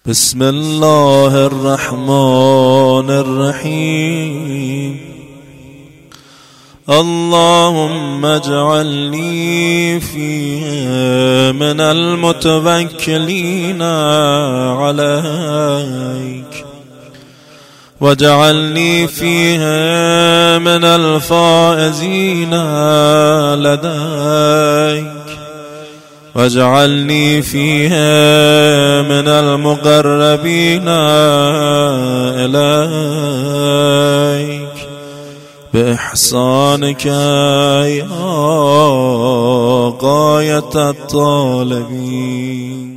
بسم الله الرحمن الرحيم. اللهم اجعلني فيه من المتوكلين عليك، واجعلني فيه من الفائزين لديك، واجعلني فيها من المقربين إليك بإحسانك يا غاية الطالبين.